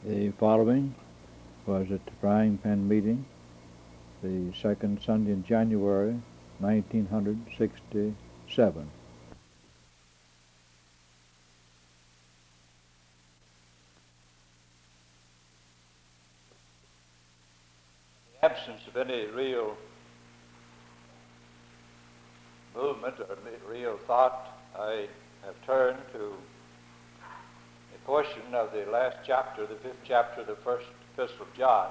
The following was at the Frying Pan meeting, the second Sunday in January, 1967. In the absence of any real movement or real thought, I have turned to a portion of the last chapter, the 5th chapter of the first epistle of John,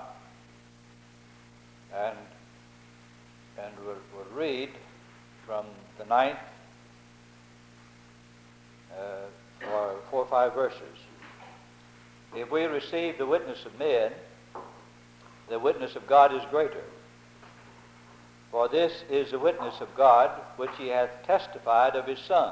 and we'll read from the 9th or 4 or 5 verses. If we receive the witness of men, the witness of God is greater. For this is the witness of God, which he hath testified of his Son.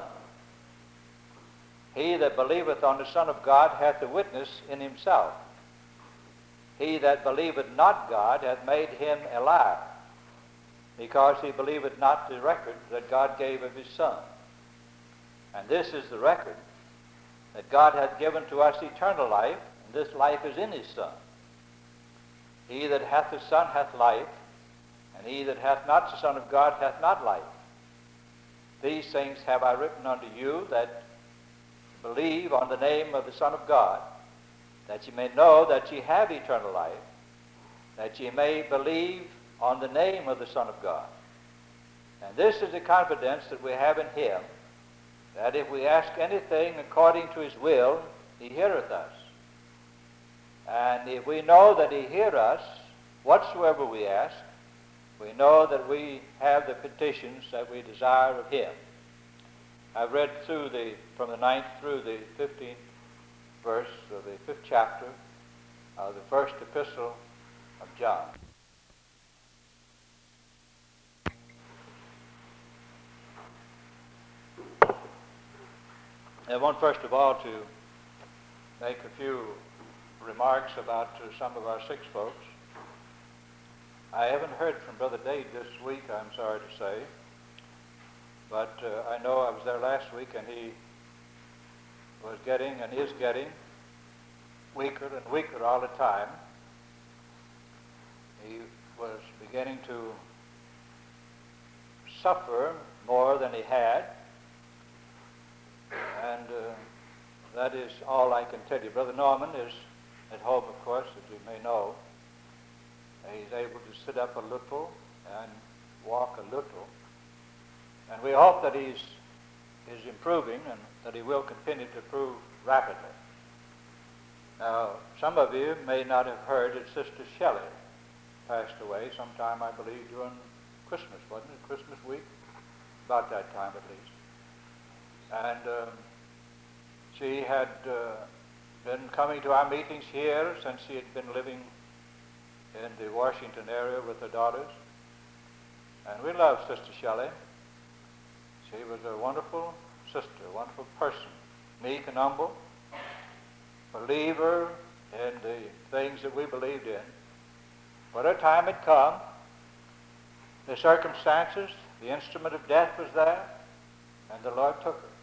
He that believeth on the Son of God hath a witness in himself. He that believeth not God hath made him a liar, because he believeth not the record that God gave of his Son. And this is the record, that God hath given to us eternal life, and this life is in his Son. He that hath the Son hath life, and he that hath not the Son of God hath not life. These things have I written unto you, that believe on the name of the Son of God, that ye may know that ye have eternal life, that ye may believe on the name of the Son of God. And this is the confidence that we have in him, that if we ask anything according to his will, he heareth us. And if we know that he heareth us, whatsoever we ask, we know that we have the petitions that we desire of him. I've read through from the 9th through the 15th verse of the 5th chapter of the first epistle of John. I want first of all to make a few remarks about some of our sick folks. I haven't heard from Brother Dade this week, I'm sorry to say, but I know I was there last week, and he was getting and is getting weaker and weaker all the time. He was beginning to suffer more than he had, and that is all I can tell you. Brother Norman is at home, of course, as you may know. He's able to sit up a little and walk a little. And we hope that he's improving and that he will continue to improve rapidly. Now, some of you may not have heard that Sister Shelley passed away sometime, I believe, during Christmas, wasn't it? Christmas week? About that time, at least. And she had been coming to our meetings here since she had been living in the Washington area with her daughters. And we love Sister Shelley. She was a wonderful sister, a wonderful person, meek and humble, believer in the things that we believed in. But her time had come. The circumstances, the instrument of death was there, and the Lord took her.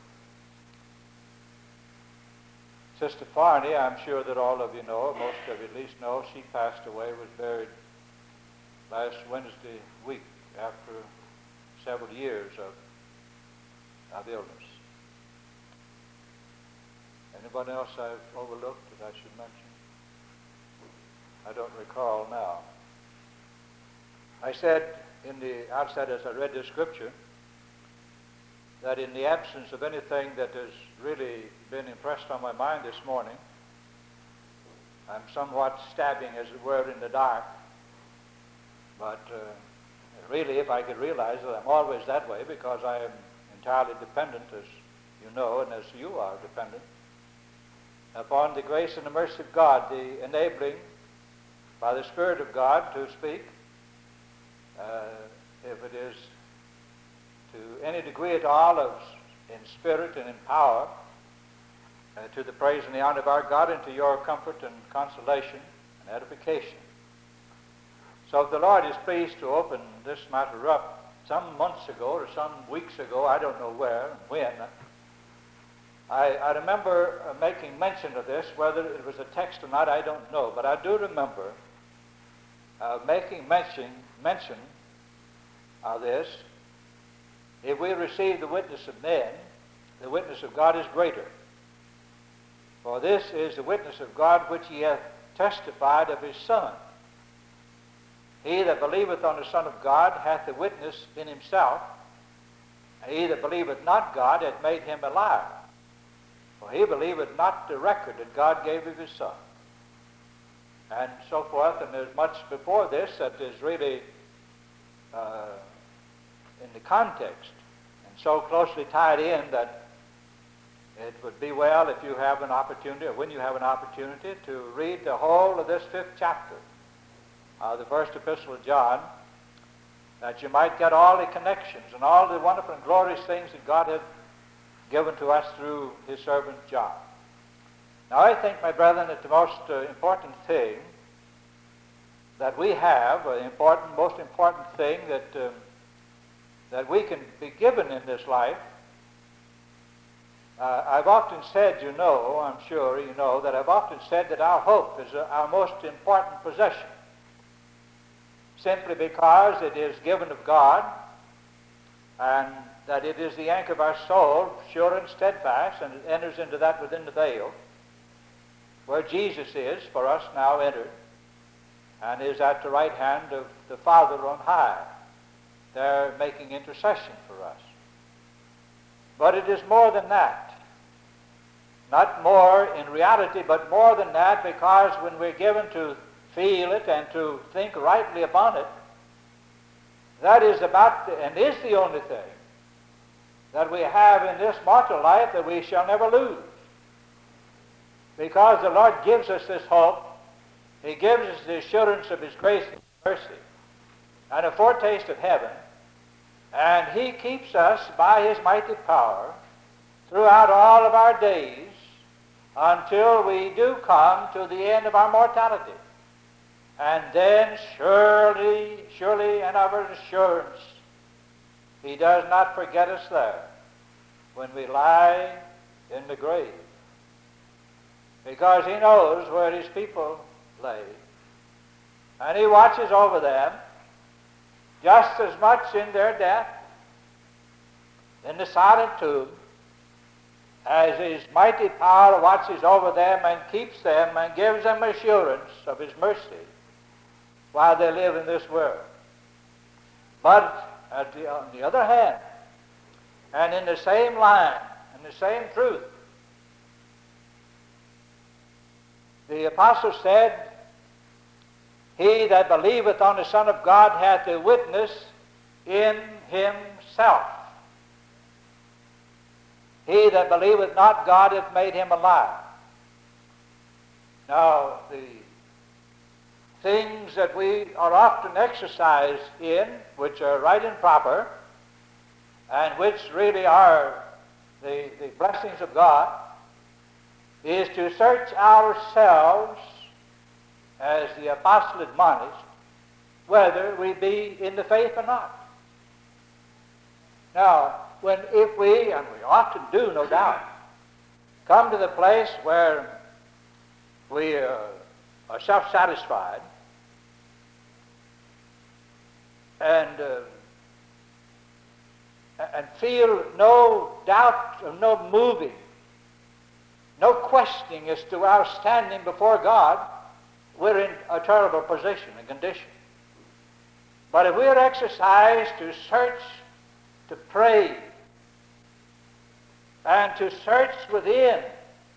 Sister Farney, I'm sure that all of you know, or most of you at least know, she passed away, was buried last Wednesday week after several years of illness. Anybody else I've overlooked that I should mention? I don't recall now. I said in the outset as I read this scripture that in the absence of anything that has really been impressed on my mind this morning, I'm somewhat stabbing, as it were, in the dark. But really, if I could realize that I'm always that way, because I am entirely dependent, as you know, and as you are dependent, upon the grace and the mercy of God, the enabling by the Spirit of God to speak, if it is to any degree at all of in spirit and in power, to the praise and the honor of our God, and to your comfort and consolation and edification. So if the Lord is pleased to open this matter up some months ago or some weeks ago, I don't know where and when, I remember making mention of this. Whether it was a text or not, I don't know. But I do remember making mention of this. If we receive the witness of men, the witness of God is greater. For this is the witness of God which he hath testified of his Son. He that believeth on the Son of God hath the witness in himself, and he that believeth not God hath made him a liar. For he believeth not the record that God gave of his Son. And so forth, and there's much before this that is really in the context, and so closely tied in that it would be well if you have an opportunity, or when you have an opportunity, to read the whole of this 5th chapter of the first epistle of John, that you might get all the connections and all the wonderful and glorious things that God had given to us through his servant John. Now I think, my brethren, that the most important thing that we have, most important thing that we can be given in this life, I've often said, I'm sure you know, that I've often said that our hope is our most important possession, simply because it is given of God, and that it is the anchor of our soul, sure and steadfast, and it enters into that within the veil, where Jesus is for us now entered, and is at the right hand of the Father on high, there making intercession for us. But it is more than that. Not more in reality, but more than that, because when we're given to feel it and to think rightly upon it, that is and is the only thing that we have in this mortal life that we shall never lose. Because the Lord gives us this hope, he gives us the assurance of his grace and mercy, and a foretaste of heaven, and he keeps us by his mighty power throughout all of our days until we do come to the end of our mortality. And then surely and of assurance, he does not forget us there when we lie in the grave, because he knows where his people lay, and he watches over them just as much in their death, in the silent tomb, as his mighty power watches over them and keeps them and gives them assurance of his mercy while they live in this world. But on the other hand, and in the same line, in the same truth, the apostle said, he that believeth on the Son of God hath a witness in himself. He that believeth not God hath made him a liar. Now, the things that we are often exercised in, which are right and proper, and which really are the blessings of God, is to search ourselves, as the apostle admonished, whether we be in the faith or not. Now, if we, and we often do, no doubt, come to the place where we are self-satisfied and feel no doubt or no moving, no questioning as to our standing before God, we're in a terrible position and condition. But if we are exercised to search, to pray, and to search within,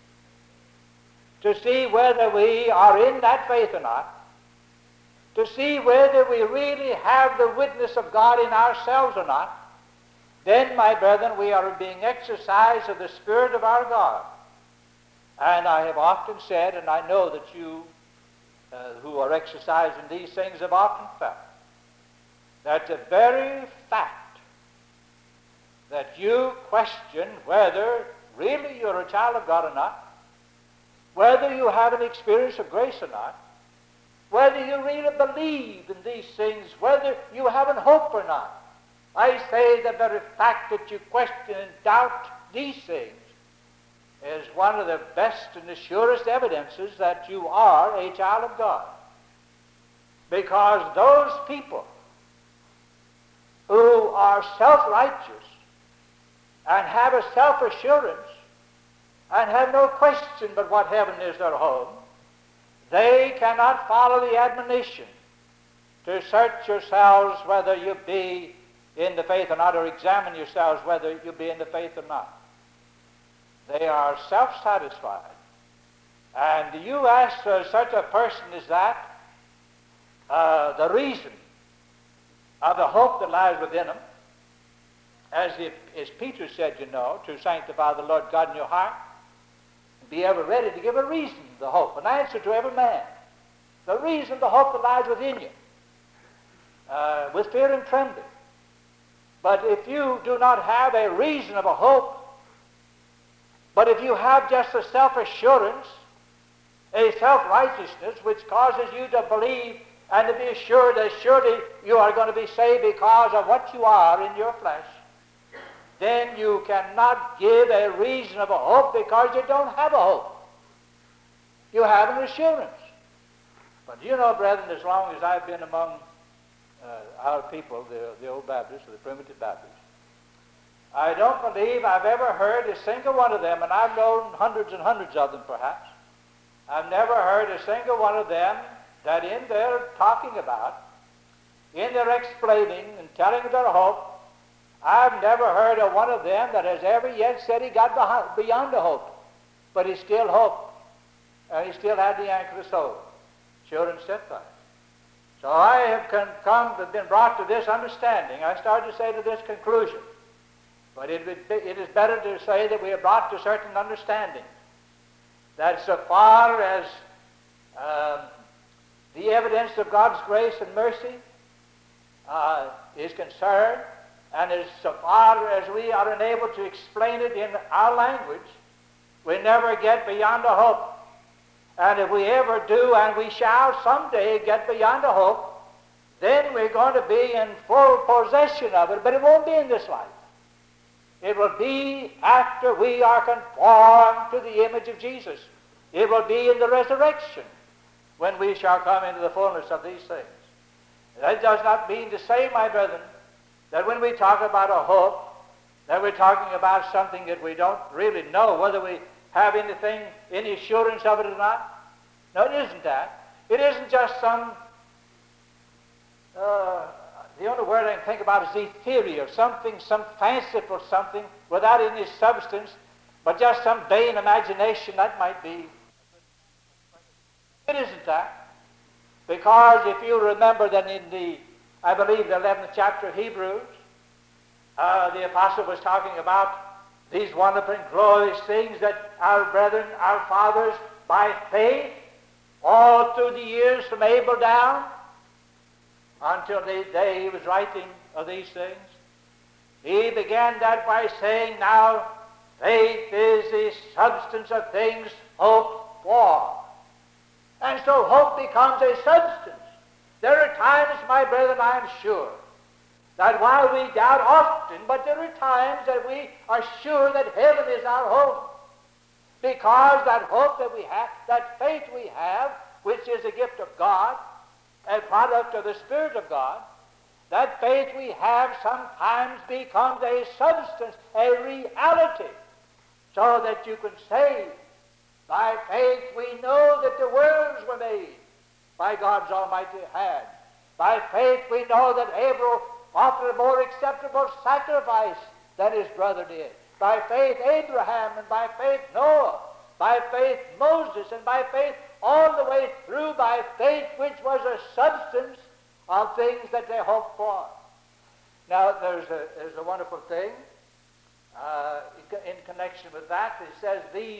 to see whether we are in that faith or not, to see whether we really have the witness of God in ourselves or not, then, my brethren, we are being exercised of the Spirit of our God. And I have often said, and I know that you who are exercising these things have often felt, that the very fact that you question whether really you're a child of God or not, whether you have an experience of grace or not, whether you really believe in these things, whether you have an hope or not. I say the very fact that you question and doubt these things is one of the best and the surest evidences that you are a child of God. Because those people who are self-righteous and have a self-assurance and have no question but what heaven is their home, they cannot follow the admonition to search yourselves whether you be in the faith or not, or examine yourselves whether you be in the faith or not. They are self-satisfied. And you ask such a person as that the reason of the hope that lies within them, as Peter said, to sanctify the Lord God in your heart, be ever ready to give a reason to the hope, an answer to every man. The reason, the hope that lies within you, with fear and trembling. But if you do not have a reason of a hope, but if you have just a self-assurance, a self-righteousness which causes you to believe and to be assured that surely you are going to be saved because of what you are in your flesh, then you cannot give a reason of a hope because you don't have a hope. You have an assurance. But you know, brethren, as long as I've been among our people, the old Baptists, or the primitive Baptists, I don't believe I've ever heard a single one of them, and I've known hundreds and hundreds of them perhaps, I've never heard a single one of them that in their talking about, in their explaining and telling of their hope, I've never heard of one of them that has ever yet said he got beyond the hope, but he still hoped, and he still had the anchor of soul, sure and steadfast. So I have been brought to this understanding. I started to say to this conclusion, but it is better to say that we are brought to certain understanding, that so far as the evidence of God's grace and mercy is concerned, and as so far as we are unable to explain it in our language, we never get beyond a hope. And if we ever do, and we shall someday get beyond a hope, then we're going to be in full possession of it, but it won't be in this life. It will be after we are conformed to the image of Jesus. It will be in the resurrection when we shall come into the fullness of these things. That does not mean to say, my brethren, that when we talk about a hope, that we're talking about something that we don't really know whether we have anything, any assurance of it or not. No, it isn't that. It isn't just some, the only word I can think about is ethereal, something, some fanciful something without any substance, but just some vain imagination. That might be. It isn't that. Because if you remember that in the, I believe, the 11th chapter of Hebrews, the apostle was talking about these wonderful and glorious things that our brethren, our fathers, by faith, all through the years from Abel down, until the day he was writing of these things, he began that by saying, now, faith is the substance of things hoped for. And so hope becomes a substance. There are times, my brethren, I am sure, that while we doubt often, but there are times that we are sure that heaven is our home. Because that hope that we have, that faith we have, which is a gift of God, a product of the Spirit of God, that faith we have sometimes becomes a substance, a reality, so that you can say, by faith we know that the worlds were made by God's almighty hand. By faith we know that Abel offered a more acceptable sacrifice than his brother did. By faith Abraham, and by faith Noah, by faith Moses, and by faith all the way through, by faith which was a substance of things that they hoped for. Now there's a wonderful thing in connection with that. It says these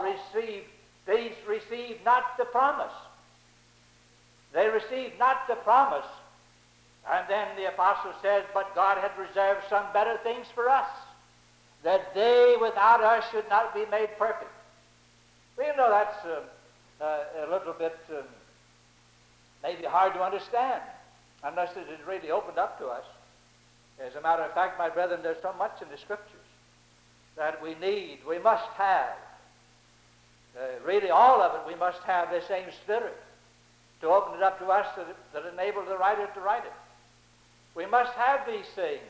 received not the promise. They received not the promise. And then the apostle says, but God had reserved some better things for us, that they without us should not be made perfect. Well, you know, that's a little bit maybe hard to understand, unless it is really opened up to us. As a matter of fact, my brethren, there's so much in the Scriptures that we must have really all of it, we must have the same Spirit to open it up to us that enables the writer to write it. We must have these things.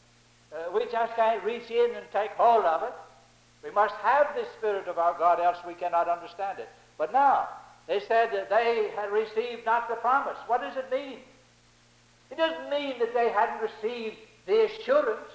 We just can't reach in and take hold of it. We must have the Spirit of our God, else we cannot understand it. But now, they said that they had received not the promise. What does it mean? It doesn't mean that they hadn't received the assurance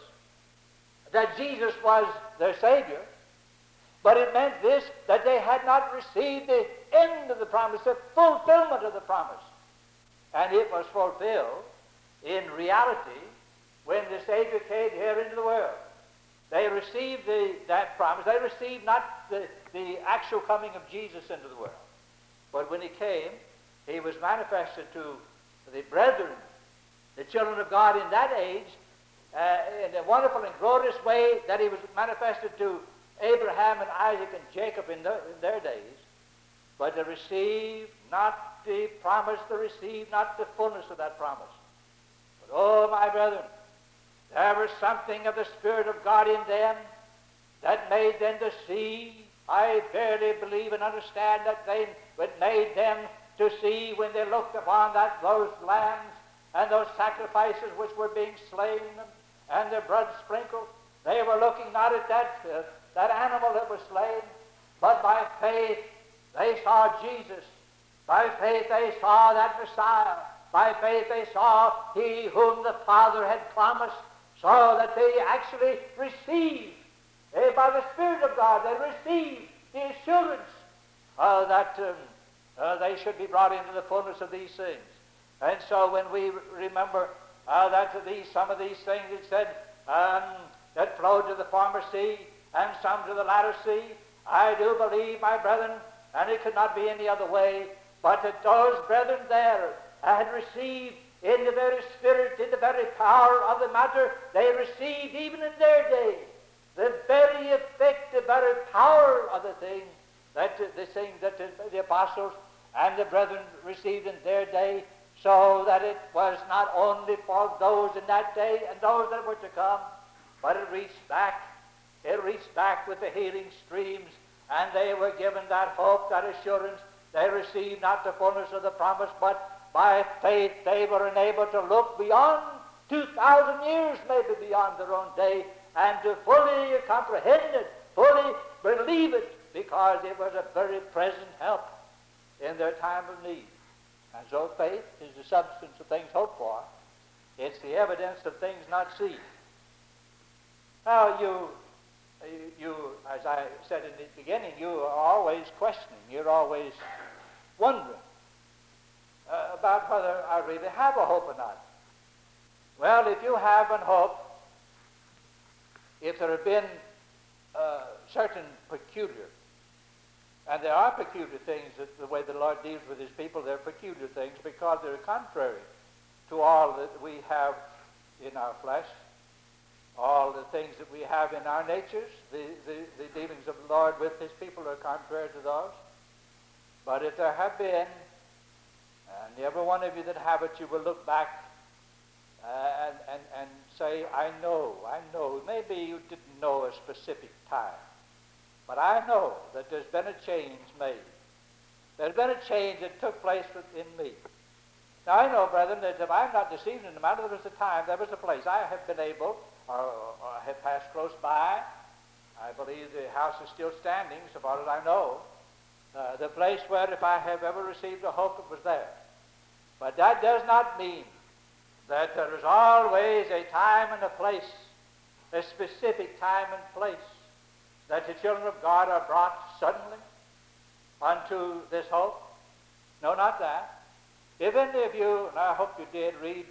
that Jesus was their Savior, but it meant this, that they had not received the end of the promise, the fulfillment of the promise. And it was fulfilled in reality when the Savior came here into the world. They received that promise. They received not the actual coming of Jesus into the world, but when he came, he was manifested to the brethren, the children of God in that age, in a wonderful and glorious way that he was manifested to Abraham and Isaac and Jacob in their days. But they received not the promise, they received not the fullness of that promise. But, oh, my brethren, there was something of the Spirit of God in them that made them to see. I verily believe and understand that it made them to see when they looked upon those lambs and those sacrifices which were being slain and their blood sprinkled. They were looking not at that animal that was slain, but by faith they saw Jesus. By faith they saw that Messiah. By faith they saw he whom the Father had promised, so that they actually received, by the Spirit of God, they received the assurance that they should be brought into the fullness of these things. And so when we remember that some of these things it said that flowed to the former sea and some to the latter sea, I do believe, my brethren, and it could not be any other way, but that those brethren there had received in the very spirit, in the very power of the matter, they received even in their day the very effect, the very power of the thing that the apostles and the brethren received in their day, so that it was not only for those in that day and those that were to come, but it reached back with the healing streams, and they were given that hope, that assurance. They received not the fullness of the promise, but by faith they were enabled to look beyond 2,000 years, maybe beyond their own day, and to fully comprehend it, fully believe it, because it was a very present help in their time of need. And so faith is the substance of things hoped for. It's the evidence of things not seen. Now you, as I said in the beginning, you are always questioning. You're always wondering about whether I really have a hope or not. Well, if you have an hope, if there have been certain peculiar, and there are peculiar things, that the way the Lord deals with his people, they're peculiar things because they're contrary to all that we have in our flesh, all the things that we have in our natures. The dealings of the Lord with his people are contrary to those. But if there have been, and every one of you that have it, you will look back and say, I know. Maybe you didn't know a specific time, but I know that there's been a change made. There's been a change that took place within me. Now I know, brethren, that if I'm not deceived in the matter, there was a time, there was a place. I have been able, or have passed close by. I believe the house is still standing, so far as I know. The place where if I have ever received a hope, it was there. But that does not mean that there is always a time and a place, a specific time and place, that the children of God are brought suddenly unto this hope. No, not that. If any of you, and I hope you did, read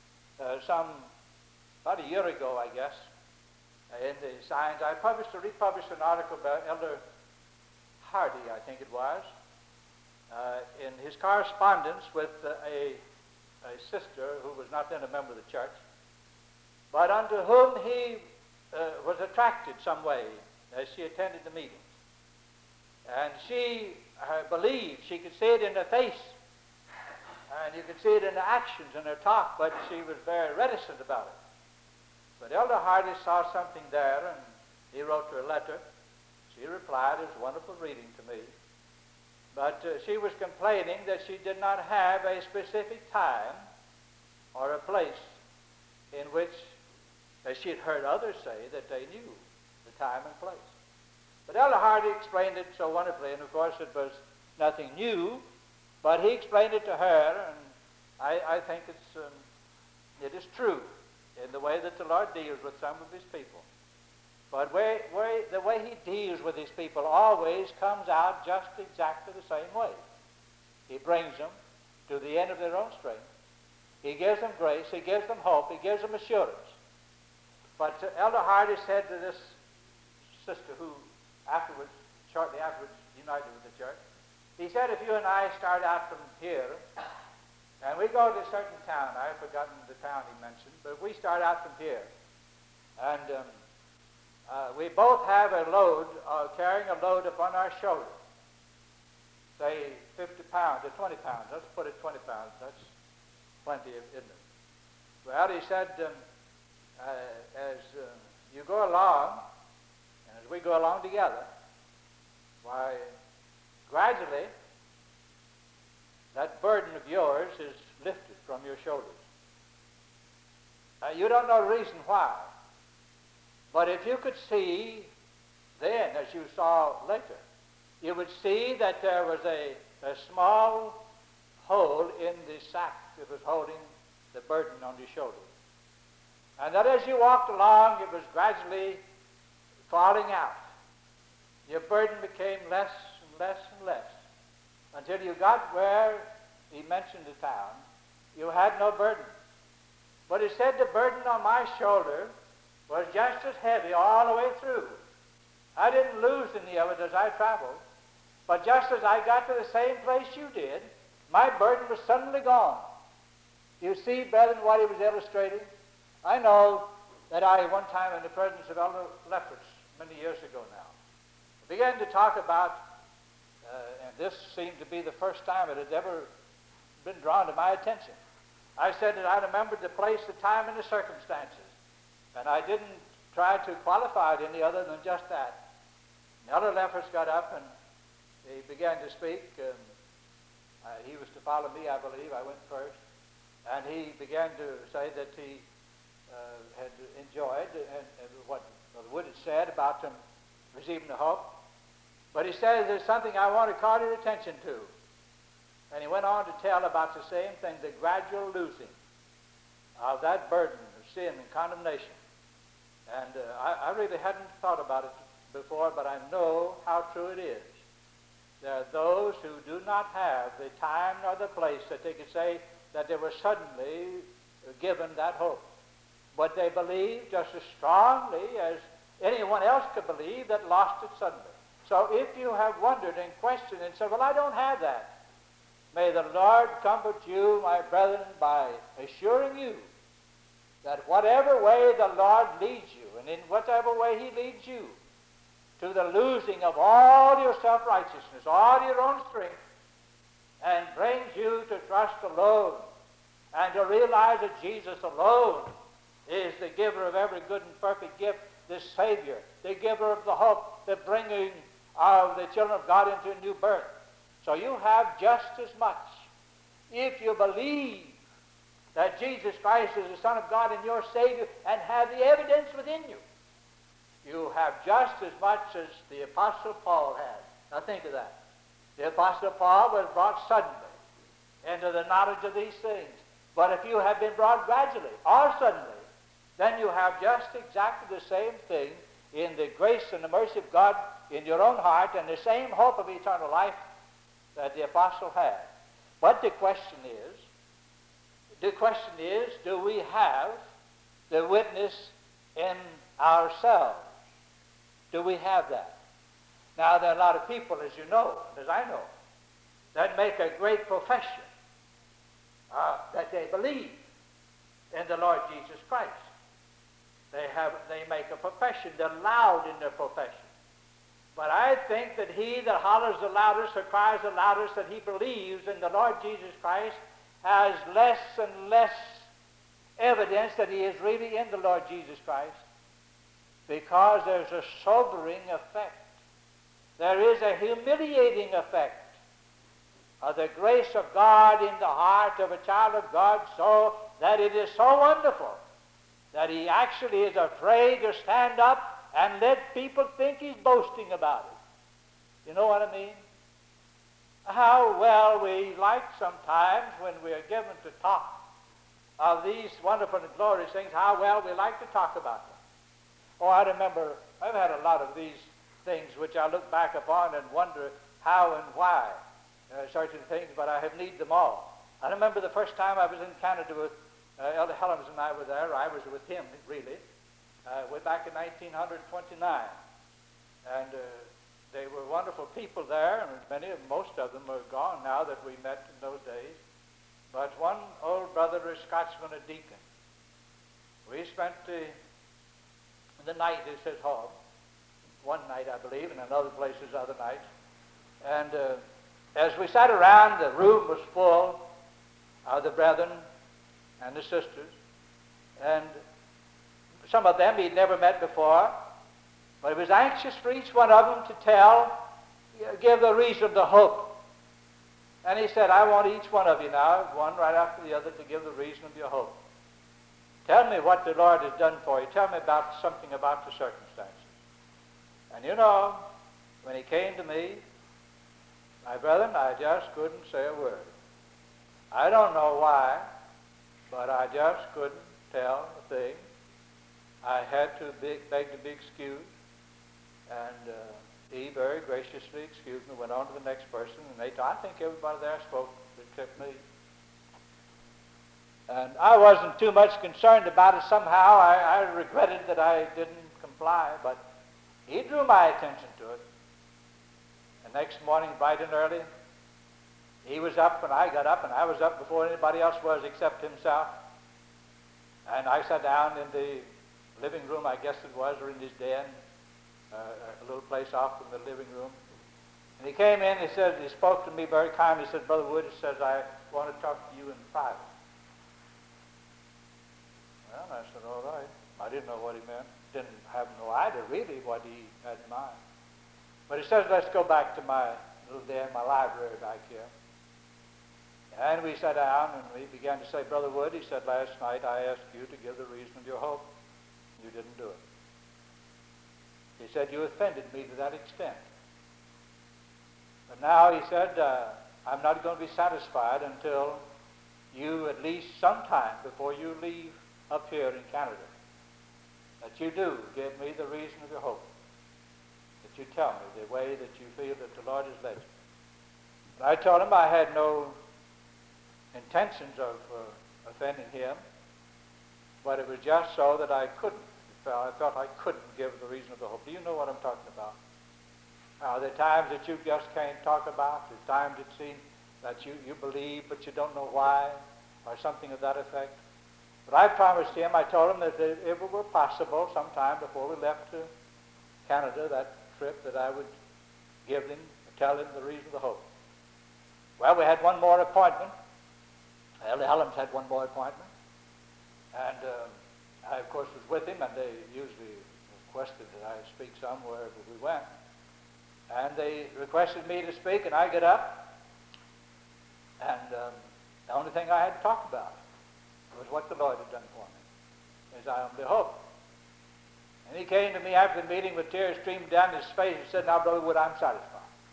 about a year ago, I guess, in the Signs, I republished an article by Elder Hardy, I think it was, in his correspondence with a sister who was not then a member of the church, but unto whom he was attracted some way as she attended the meetings. And she believed, she could see it in her face, and you could see it in her actions and her talk, but she was very reticent about it. But Elder Hardy saw something there, and he wrote her a letter. She replied. It was wonderful reading to me. But she was complaining that she did not have a specific time or a place in which, as she had heard others say, that they knew the time and place. But Elder Hardy explained it so wonderfully, and of course it was nothing new, but he explained it to her, and I think it is true in the way that the Lord deals with some of his people. But the way he deals with his people always comes out just exactly the same way. He brings them to the end of their own strength. He gives them grace. He gives them hope. He gives them assurance. But Elder Hardy said to this sister who shortly afterwards united with the church, he said, if you and I start out from here, and we go to a certain town, I've forgotten the town he mentioned, but if we start out from here, and we both have a load, carrying a load upon our shoulder, say 50 pounds or 20 pounds. Let's put it 20 pounds. That's plenty, isn't it? Well, he said, as you go along, and as we go along together, why, gradually, that burden of yours is lifted from your shoulders. You don't know the reason why. But if you could see then, as you saw later, you would see that there was a small hole in the sack that was holding the burden on your shoulders. And that as you walked along, it was gradually falling out. Your burden became less and less and less, until you got where he mentioned the town. You had no burden. But he said the burden on my shoulder was just as heavy all the way through. I didn't lose any of it as I traveled, but just as I got to the same place you did, my burden was suddenly gone. You see, brethren, what he was illustrating? I know that I, one time in the presence of Elder Lefferts, many years ago now, began to talk about, and this seemed to be the first time it had ever been drawn to my attention. I said that I remembered the place, the time, and the circumstances, and I didn't try to qualify it any other than just that. And Elder Lefferts got up and he began to speak. He was to follow me, I believe. I went first. And he began to say that he had enjoyed and what Brother Wood had said about them receiving the hope. But he says there's something I want to call your attention to. And he went on to tell about the same thing, the gradual losing of that burden of sin and condemnation. And I really hadn't thought about it before, but I know how true it is. There are those who do not have the time nor the place that they could say that they were suddenly given that hope. But they believe just as strongly as anyone else could believe that lost it suddenly. So if you have wondered and questioned and said, well, I don't have that, may the Lord comfort you, my brethren, by assuring you that whatever way the Lord leads you, and in whatever way he leads you, to the losing of all your self-righteousness, all your own strength, and brings you to trust alone, and to realize that Jesus alone is the giver of every good and perfect gift, the Savior, the giver of the hope, the bringing of the children of God into a new birth. So you have just as much, if you believe that Jesus Christ is the Son of God and your Savior and have the evidence within you, you have just as much as the Apostle Paul had. Now think of that. The Apostle Paul was brought suddenly into the knowledge of these things. But if you have been brought gradually or suddenly, then you have just exactly the same thing in the grace and the mercy of God in your own heart and the same hope of eternal life that the apostle had. But the question is, do we have the witness in ourselves? Do we have that? Now, there are a lot of people, as you know, as I know, that make a great profession that they believe in the Lord Jesus Christ. They make a profession. They're loud in their profession. But I think that he that hollers the loudest or cries the loudest that he believes in the Lord Jesus Christ has less and less evidence that he is really in the Lord Jesus Christ, because there's a sobering effect. There is a humiliating effect of the grace of God in the heart of a child of God, so that it is so wonderful that he actually is afraid to stand up and let people think he's boasting about it. You know what I mean? How well we like sometimes when we are given to talk of these wonderful and glorious things, how well we like to talk about them. Oh, I remember I've had a lot of these things which I look back upon and wonder how and why certain things, but I have need them all. I remember the first time I was in Canada with Elder Helms and I were there. I was with him, really, way back in 1929. And they were wonderful people there, and most of them are gone now that we met in those days. But one old brother, a Scotsman, a deacon, we spent the night at his home. One night, I believe, and in other places other nights. And as we sat around, the room was full of the brethren and the sisters. And some of them he'd never met before, but he was anxious for each one of them to give the reason, the hope. And he said, I want each one of you now, one right after the other, to give the reason of your hope. Tell me what the Lord has done for you. Tell me about something about the circumstances. And you know, when he came to me, my brethren, I just couldn't say a word. I don't know why, but I just couldn't tell a thing. I had to beg to be excused, and he very graciously excused me, went on to the next person, and I think everybody there spoke except me. And I wasn't too much concerned about it somehow. I regretted that I didn't comply, but he drew my attention to it. The next morning, bright and early, he was up when I got up, and I was up before anybody else was except himself. And I sat down in the living room, I guess it was, or in his den, a little place off from the living room. And he came in, he spoke to me very kindly. He said, Brother Wood, he says, I want to talk to you in private. Well, I said, all right. I didn't know what he meant. Didn't have no idea really what he had in mind. But he says, let's go back to my little den, my library back here. And we sat down and we began to say, Brother Wood, he said, last night I asked you to give the reason of your hope. You didn't do it. He said, you offended me to that extent. But now, he said, I'm not going to be satisfied until you, at least sometime before you leave up here in Canada, that you do give me the reason of your hope. That you tell me the way that you feel that the Lord has led you. And I told him I had no intentions of offending him, but it was just so that I couldn't. I felt I couldn't give the reason of the hope. Do you know what I'm talking about? There are times that you just can't talk about. There's times it seems that you believe, but you don't know why, or something of that effect. But I promised him, I told him that if it were possible sometime before we left to Canada, that trip, that I would tell him the reason of the hope. Well, we had one more appointment. Elder Helms had one more appointment. And I, of course, was with him, and they usually requested that I speak some wherever we went. And they requested me to speak, and I get up, and the only thing I had to talk about was what the Lord had done for me, as I humbly hope. And he came to me after the meeting with tears streaming down his face and said, now, Brother Wood, I'm satisfied.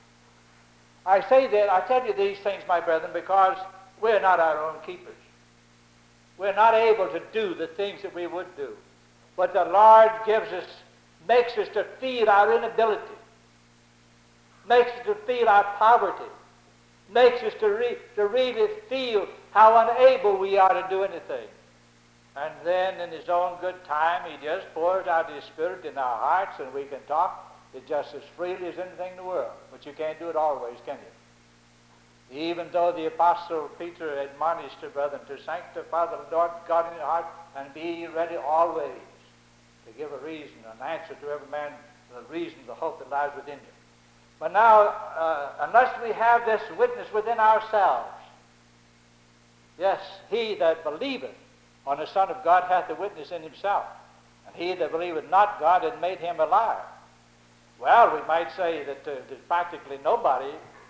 I say that, I tell you these things, my brethren, because we're not our own keepers. We're not able to do the things that we would do. But the Lord makes us to feel our inability, makes us to feel our poverty, makes us to really feel how unable we are to do anything. And then in his own good time, he just pours out his Spirit in our hearts, and we can talk it just as freely as anything in the world. But you can't do it always, can you? Even though the Apostle Peter admonished the brethren to sanctify the Lord God in your heart and be ready always to give a reason, an answer to every man, the reason, the hope that lies within you. But now, unless we have this witness within ourselves, yes, he that believeth on the Son of God hath a witness in himself, and he that believeth not God hath made him a liar. Well, we might say that there's practically nobody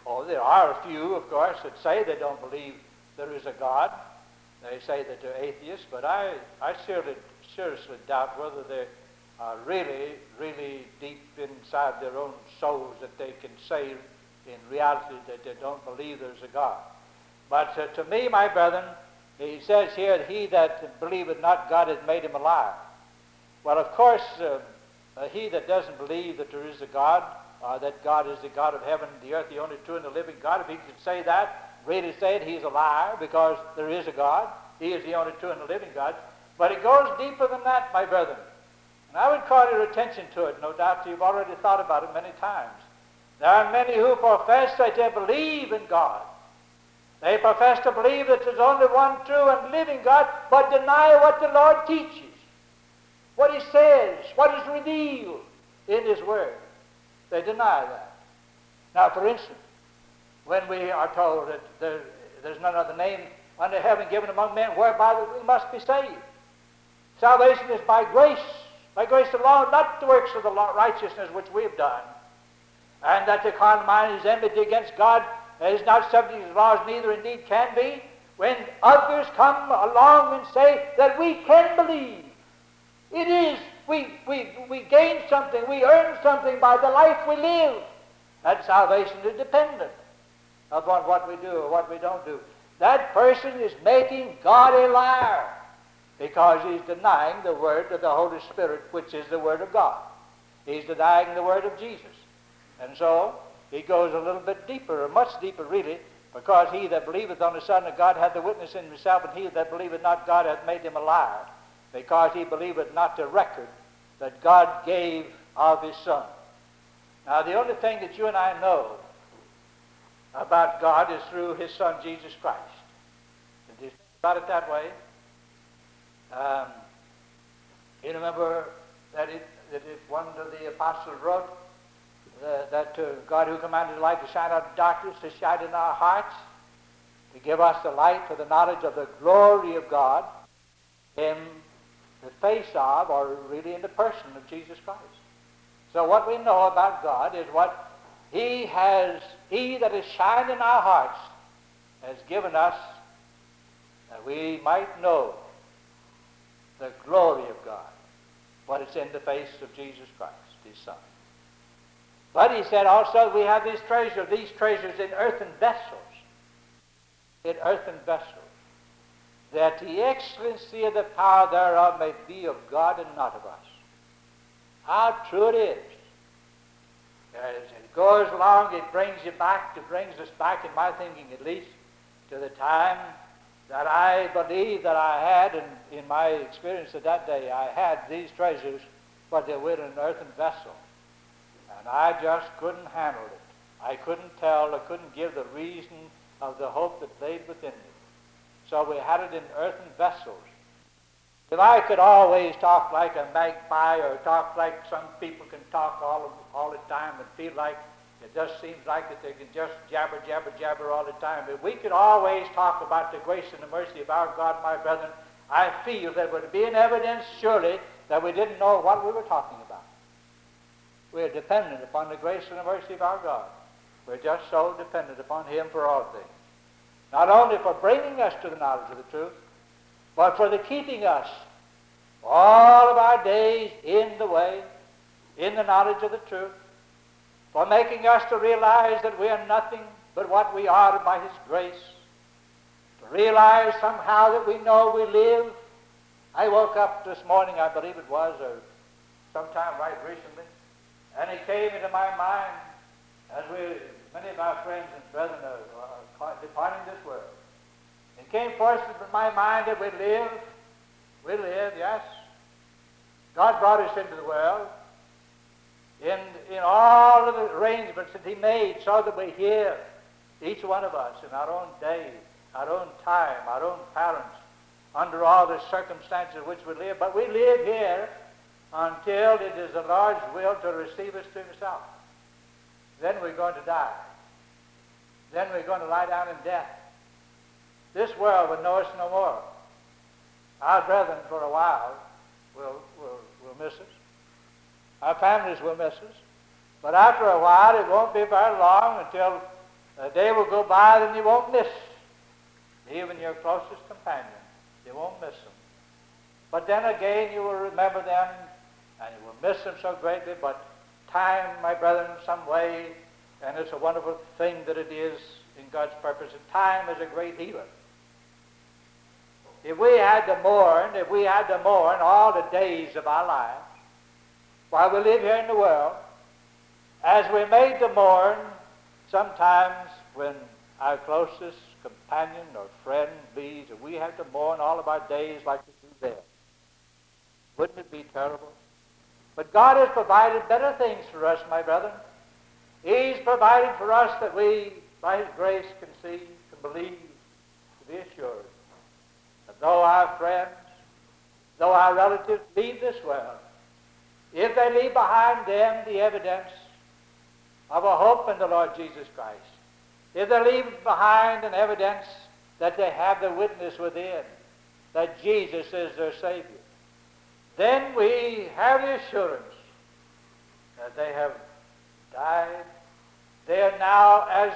Oh, there are a few, of course, that say they don't believe there is a God. They say that they're atheists, but I seriously doubt whether they are really, really deep inside their own souls that they can say in reality that they don't believe there's a God. But to me, my brethren, he says here that he that believeth not God hath made him a liar. Well, of course, he that doesn't believe that there is a God, that God is the God of heaven and the earth, the only true and the living God, if he could say that, really say it, he's a liar, because there is a God. He is the only true and the living God. But it goes deeper than that, my brethren. And I would call your attention to it. No doubt you've already thought about it many times. There are many who profess that they believe in God. They profess to believe that there's only one true and living God, but deny what the Lord teaches, what he says, what is revealed in his word. They deny that. Now, for instance, when we are told that there's none other name under heaven given among men whereby we must be saved. Salvation is by grace alone, not the works of the righteousness which we have done. And that the carnal mind is enmity against God, is not subject to laws, neither indeed can be. When others come along and say that we can believe, it is, we gain something, we earn something by the life we live. And salvation is dependent upon what we do or what we don't do. That person is making God a liar because he's denying the word of the Holy Spirit, which is the word of God. He's denying the word of Jesus. And so he goes a little bit deeper, or much deeper really, because he that believeth on the Son of God hath the witness in himself, and he that believeth not God hath made him a liar, because he believeth not the record that God gave of his Son. Now, the only thing that you and I know about God is through his Son, Jesus Christ. Did you think about it that way? You remember that one of the apostles wrote that God who commanded the light to shine out of darkness to shine in our hearts, to give us the light for the knowledge of the glory of God in the face of, or really in the person of Jesus Christ. So what we know about God is what he that is shined in our hearts has given us, that we might know the glory of God, what is in the face of Jesus Christ, his Son. But he said also we have these treasures in earthen vessels, that the excellency of the power thereof may be of God and not of us. How true it is. As it goes along, it brings us back, in my thinking at least, to the time that I believe that I had, in my experience of that day, I had these treasures, but they were in an earthen vessel. And I just couldn't handle it. I couldn't tell, I couldn't give the reason of the hope that lay within me. So we had it in earthen vessels. If I could always talk like a magpie, or talk like some people can talk all the time and feel like it just seems like that they can just jabber all the time. If we could always talk about the grace and the mercy of our God, my brethren, I feel there would be an evidence surely that we didn't know what we were talking about. We're dependent upon the grace and the mercy of our God. We're just so dependent upon him for all things. Not only for bringing us to the knowledge of the truth, but for the keeping us all of our days in the way, in the knowledge of the truth, for making us to realize that we are nothing but what we are by his grace, to realize somehow that we know we live. I woke up this morning, I believe it was, or sometime right recently, and it came into my mind, as many of our friends and brethren are departing this world. It came forth from my mind that we live, yes. God brought us into the world in all of the arrangements that he made so that we here, each one of us, in our own day, our own time, our own parents, under all the circumstances in which we live. But we live here until it is the Lord's will to receive us to himself. Then we're going to die. Then we're going to lie down in death. This world will know us no more. Our brethren, for a while, will miss us. Our families will miss us. But after a while, it won't be very long until A day will go by that you won't miss even your closest companions. You won't miss them. But then again, you will remember them, and you will miss them so greatly. But time, my brethren, some way, and it's a wonderful thing that it is in God's purpose, and time is a great healer. If we had to mourn all the days of our lives while we live here in the world, as we made to mourn sometimes when our closest companion or friend leaves, if we had to mourn all of our days like we do there, wouldn't it be terrible? But God has provided better things for us, my brethren. He's provided for us that we, by His grace, can see, can believe, to be assured that though our friends, though our relatives leave this world, if they leave behind them the evidence of a hope in the Lord Jesus Christ, if they leave behind an evidence that they have the witness within, that Jesus is their Savior, then we have the assurance that they have died. They are now, as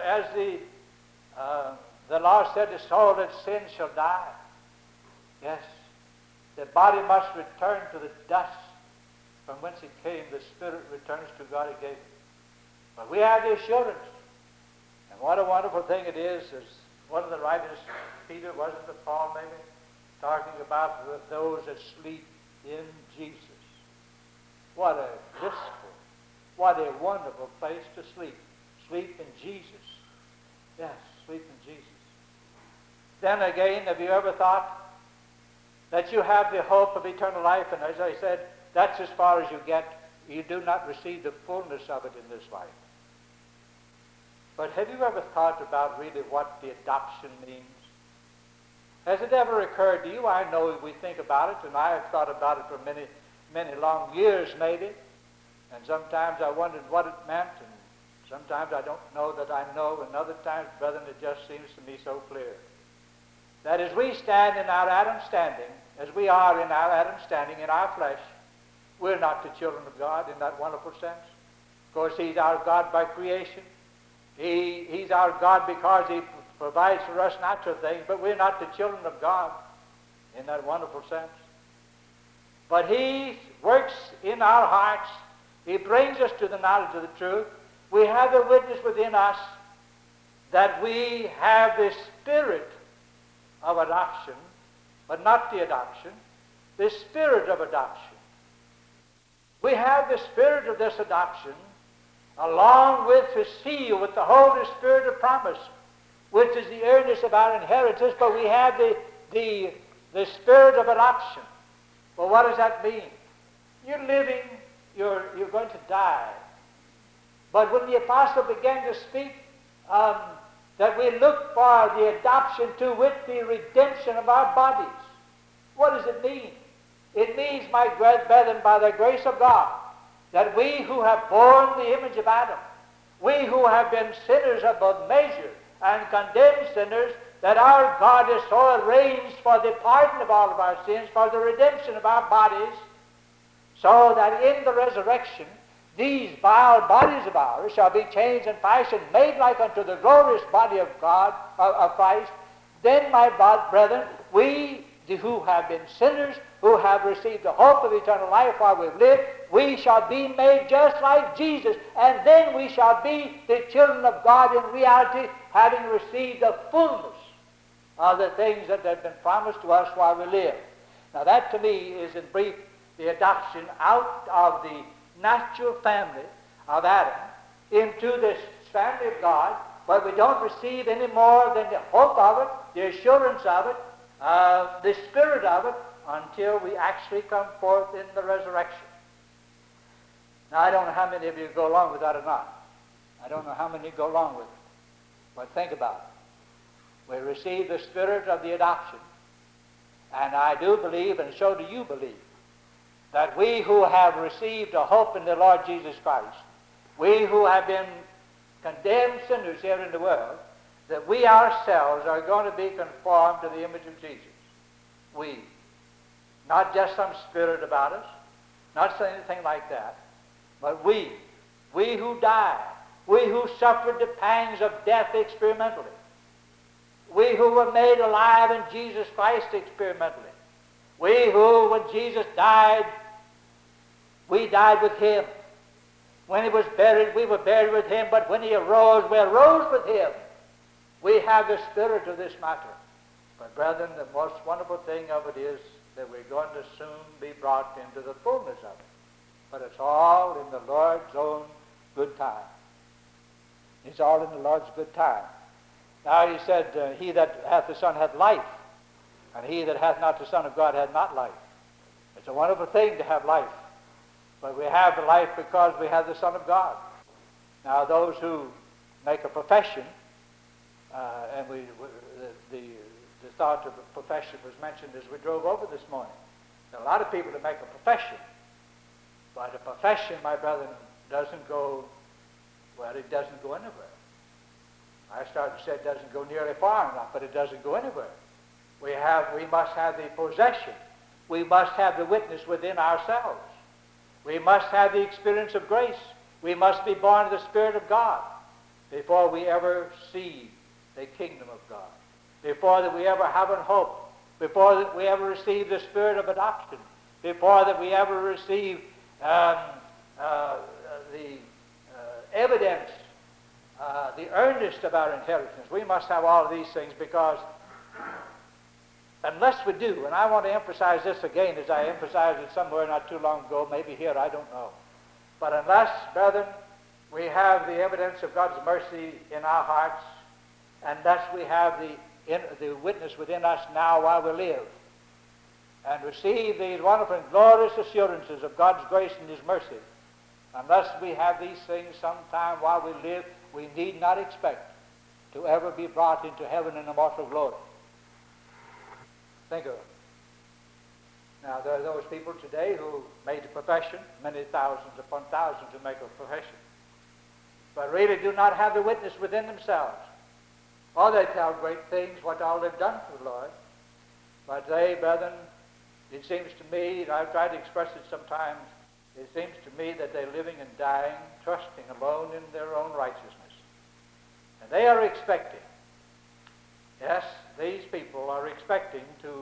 the law said, the soul that sins shall die. Yes, the body must return to the dust from whence it came. The spirit returns to God who gave it. But we have the assurance. And what a wonderful thing it is, as one of the writers, Peter, wasn't it Paul maybe, talking about those that sleep in Jesus. What a blissful, what a wonderful place to sleep. Sleep in Jesus. Yes, sleep in Jesus. Then again, have you ever thought that you have the hope of eternal life? And as I said, that's as far as you get. You do not receive the fullness of it in this life. But have you ever thought about really what the adoption means? Has it ever occurred to you? I know we think about it, and I have thought about it for many, many long years maybe. And sometimes I wondered what it meant, and sometimes I don't know that I know, and other times, brethren, it just seems to me so clear. That as we stand in our Adam standing, as we are in our Adam standing in our flesh, we're not the children of God in that wonderful sense. Of course, He's our God by creation. He's our God because He provides for us natural things, but we're not the children of God in that wonderful sense. But He works in our hearts. He brings us to the knowledge of the truth. We have the witness within us that we have the spirit of adoption, but not the adoption, the spirit of adoption. We have the spirit of this adoption along with the seal, with the Holy Spirit of promise, which is the earnest of our inheritance, but we have the spirit of adoption. Well, what does that mean? You're living, you're going to die. But when the apostle began to speak that we look for the adoption to wit the redemption of our bodies, what does it mean? It means, my brethren, by the grace of God, that we who have borne the image of Adam, we who have been sinners above measure and condemned sinners, that our God has so arranged for the pardon of all of our sins, for the redemption of our bodies, so that in the resurrection these vile bodies of ours shall be changed and fashioned, made like unto the glorious body of God, of Christ. Then, my brethren, we who have been sinners, who have received the hope of eternal life while we live, we shall be made just like Jesus, and then we shall be the children of God in reality, having received the fullness of the things that have been promised to us while we live. Now that to me is in brief the adoption out of the natural family of Adam into this family of God, but we don't receive any more than the hope of it, the assurance of it, the spirit of it, until we actually come forth in the resurrection. Now, I don't know how many of you go along with that or not. I don't know how many go along with it. But think about it. We receive the spirit of the adoption. And I do believe, and so do you believe, that we who have received a hope in the Lord Jesus Christ, we who have been condemned sinners here in the world, that we ourselves are going to be conformed to the image of Jesus. We. Not just some spirit about us, not anything like that, but we who die, We who suffered the pangs of death experimentally. We who were made alive in Jesus Christ experimentally. We who, when Jesus died, we died with him. When he was buried, we were buried with him, but when he arose, we arose with him. We have the spirit of this matter. But brethren, the most wonderful thing of it is that we're going to soon be brought into the fullness of it. But it's all in the Lord's own good time. It's all in the Lord's good time. Now he said, he that hath the Son hath life, and he that hath not the Son of God hath not life. It's a wonderful thing to have life. But we have the life because we have the Son of God. Now those who make a profession, and the thought of a profession was mentioned as we drove over this morning. There are a lot of people that make a profession. But a profession, my brethren, doesn't go, well, it doesn't go anywhere. I started to say it doesn't go nearly far enough, but it doesn't go anywhere. We must have the possession. We must have the witness within ourselves. We must have the experience of grace. We must be born of the Spirit of God before we ever see the kingdom of God, before that we ever have a hope, before that we ever receive the spirit of adoption, before that we ever receive the evidence, the earnest of our inheritance. We must have all of these things, because unless we do, and I want to emphasize this again as I emphasized it somewhere not too long ago, maybe here, I don't know. But unless, brethren, we have the evidence of God's mercy in our hearts, unless we have the witness within us now while we live, and receive these wonderful and glorious assurances of God's grace and his mercy, unless we have these things sometime while we live, we need not expect to ever be brought into heaven in immortal glory. Think of it. Now, there are those people today who made a profession, many thousands upon thousands who make a profession, but really do not have the witness within themselves. Oh, they tell great things, what all they've done for the Lord. But they, brethren, it seems to me, and I've tried to express it sometimes, it seems to me that they're living and dying, trusting alone in their own righteousness. And they are expecting, yes, these people are expecting to,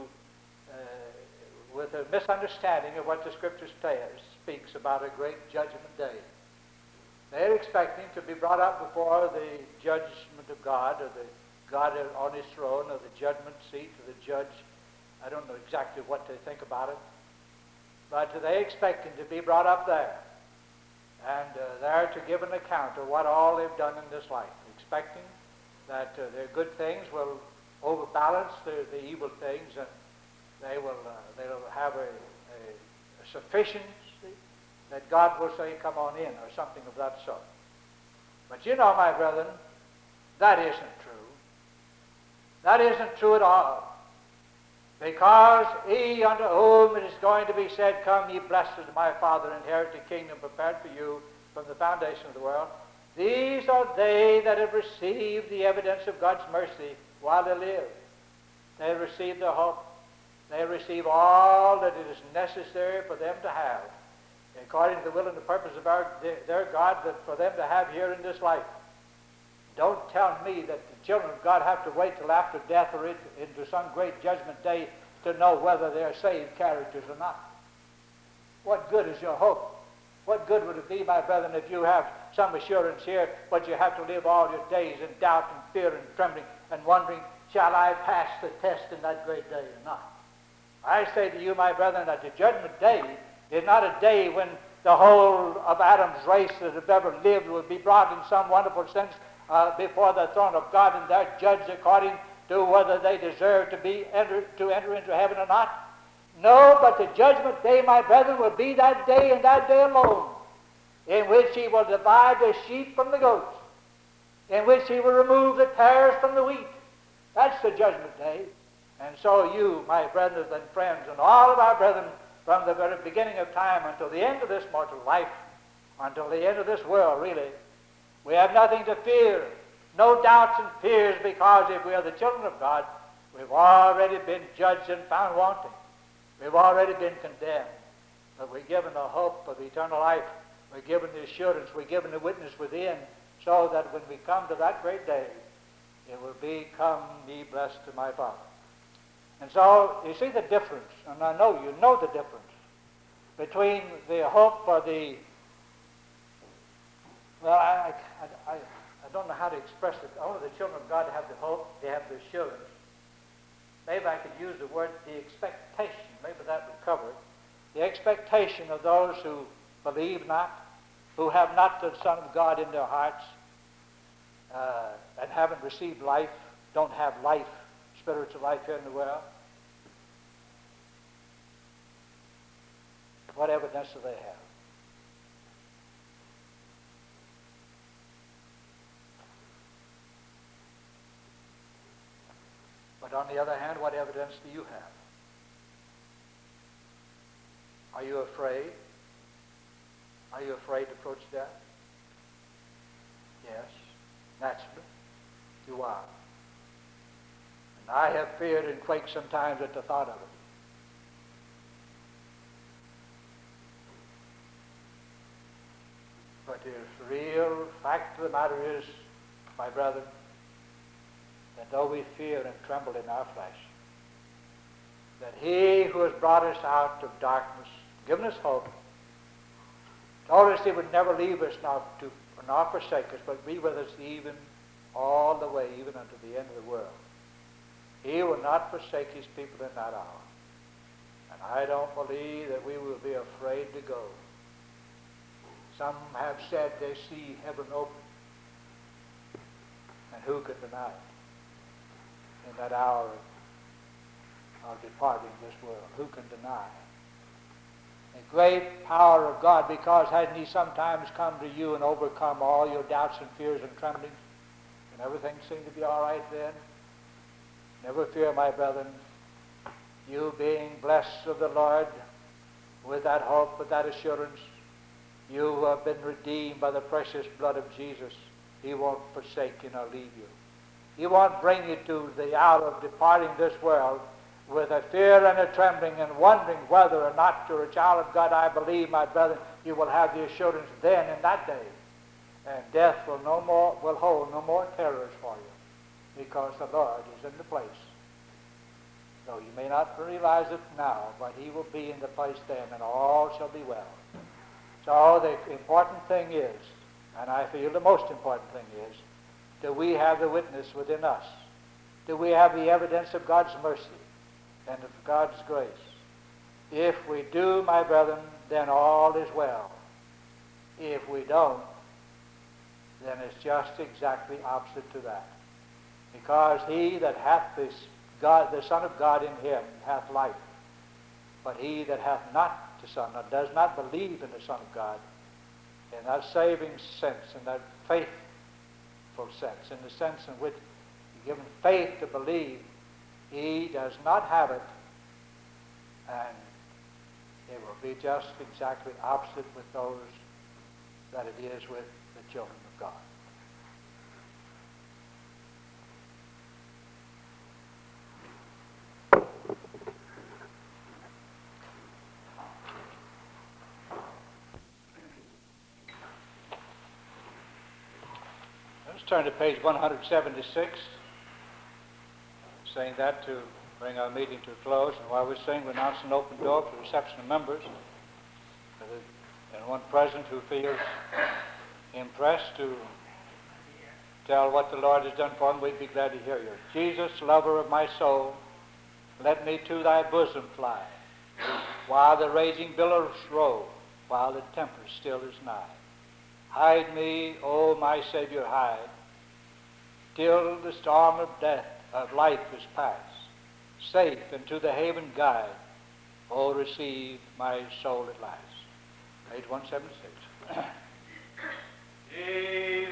with a misunderstanding of what the Scripture speaks about a great judgment day. They're expecting to be brought up before the judgment of God, or the God on his throne, or the judgment seat, or the judge. I don't know exactly what they think about it. But they expecting to be brought up there, and there to give an account of what all they've done in this life, expecting that their good things will overbalance the evil things, and they'll have a sufficiency that God will say, come on in, or something of that sort. But you know, my brethren, that isn't true. That isn't true at all. Because he unto whom it is going to be said, come ye blessed of my Father, inherit the kingdom prepared for you from the foundation of the world, these are they that have received the evidence of God's mercy while they live. They receive the hope. They receive all that it is necessary for them to have, according to the will and the purpose of their God, that for them to have here in this life. Don't tell me that the children of God have to wait till after death or into some great judgment day to know whether they're saved characters or not. What good is your hope? What good would it be, my brethren, if you have some assurance here, but you have to live all your days in doubt and fear and trembling and wondering, shall I pass the test in that great day or not? I say to you, my brethren, that the judgment day is not a day when the whole of Adam's race that have ever lived will be brought in some wonderful sense before the throne of God, and they're judged according to whether they deserve to enter into heaven or not. No, but the judgment day, my brethren, will be that day and that day alone, in which he will divide the sheep from the goats, in which he will remove the tares from the wheat. That's the judgment day. And so you, my brethren and friends, and all of our brethren, from the very beginning of time until the end of this mortal life, until the end of this world, really, we have nothing to fear, no doubts and fears, because if we are the children of God, we've already been judged and found wanting. We've already been condemned. But we're given the hope of eternal life. We're given the assurance. We're given the witness within, so that when we come to that great day, it will be, "Come, ye blessed to my Father." And so you see the difference, and I know you know the difference between the hope or the, well, I don't know how to express it. Only the children of God have the hope, they have the assurance. Maybe I could use the word the expectation. Maybe that would cover it. The expectation of those who believe not, who have not the Son of God in their hearts, and haven't received life, don't have life, spiritual life here in the world. What evidence do they have? But on the other hand, what evidence do you have? Are you afraid? Are you afraid to approach death? Yes, naturally, you are. And I have feared and quaked sometimes at the thought of it. But the real fact of the matter is, my brethren, that though we fear and tremble in our flesh, that he who has brought us out of darkness, given us hope, told us he would never leave us nor forsake us, but be with us even all the way, even unto the end of the world. He will not forsake his people in that hour. And I don't believe that we will be afraid to go. Some have said they see heaven open. And who could deny it? In that hour of departing this world, who can deny the great power of God? Because hasn't he sometimes come to you and overcome all your doubts and fears and tremblings? And everything seemed to be all right then? Never fear, my brethren. You being blessed of the Lord with that hope, with that assurance, you who have been redeemed by the precious blood of Jesus, he won't forsake you nor leave you. He won't bring you to the hour of departing this world with a fear and a trembling and wondering whether or not you're a child of God. I believe, my brethren, you will have the assurance then in that day. And death will hold no more terrors for you, because the Lord is in the place. Though you may not realize it now, but he will be in the place then, and all shall be well. So the important thing is, and I feel the most important thing is, do we have the witness within us? Do we have the evidence of God's mercy and of God's grace? If we do, my brethren, then all is well. If we don't, then it's just exactly opposite to that. Because he that hath the Son of God in him hath life. But he that hath not the Son, or does not believe in the Son of God, in that saving sense, in that faithful sense, in the sense in which you're given faith to believe, he does not have it, and it will be just exactly opposite with those that it is with the children of God. Let's turn to page 176, saying that to bring our meeting to a close. And while we're saying, we announce an open door for the reception of members. And one present who feels impressed to tell what the Lord has done for him, we'd be glad to hear you. Jesus, lover of my soul, let me to thy bosom fly, while the raging billows roll, while the tempest still is nigh. Hide me, O my Savior, hide, till the storm of death of life is past. Safe into the haven guide, O receive my soul at last. Page 176. Jesus,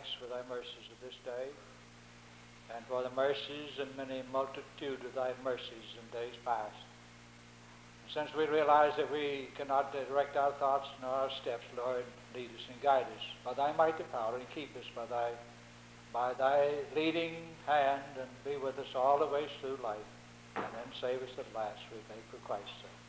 thanks for thy mercies of this day, and for the mercies and many multitude of thy mercies in days past. And since we realize that we cannot direct our thoughts nor our steps, Lord, lead us and guide us by thy mighty power, and keep us by thy leading hand, and be with us all the way through life, and then save us at last, we beg for Christ's sake.